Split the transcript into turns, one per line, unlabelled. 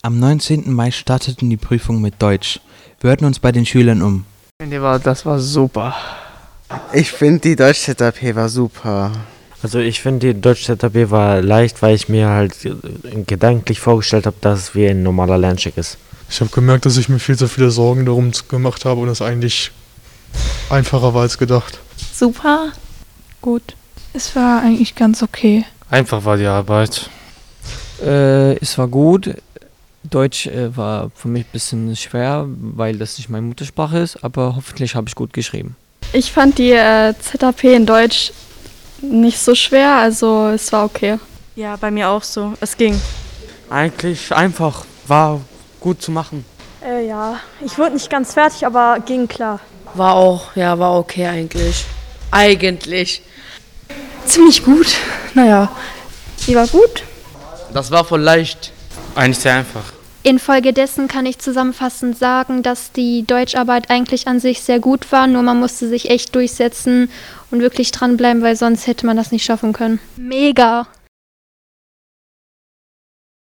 Am 19. Mai starteten die Prüfungen mit Deutsch. Wir hörten uns bei den Schülern um.
Das war super.
Ich finde, die Deutsch-ZAP war super.
Also ich finde, die Deutsch-ZAP war leicht, weil ich mir halt gedanklich vorgestellt habe, dass es wie ein normaler Lerncheck ist.
Ich habe gemerkt, dass ich mir viel zu viele Sorgen darum gemacht habe und es eigentlich einfacher war als gedacht.
Super, gut. Es war eigentlich ganz okay.
Einfach war die Arbeit.
Es war gut. Deutsch war für mich ein bisschen schwer, weil das nicht meine Muttersprache ist, aber hoffentlich habe ich gut geschrieben.
Ich fand die ZAP in Deutsch nicht so schwer, also es war okay.
Ja, bei mir auch so. Es ging.
Eigentlich einfach, war gut zu machen.
Ja, ich wurde nicht ganz fertig, aber ging klar.
War okay eigentlich.
Ziemlich gut. Naja,
Die war gut.
Das war voll leicht. Eigentlich sehr einfach.
Infolgedessen kann ich zusammenfassend sagen, dass die Deutscharbeit eigentlich an sich sehr gut war, nur man musste sich echt durchsetzen und wirklich dranbleiben, weil sonst hätte man das nicht schaffen können. Mega!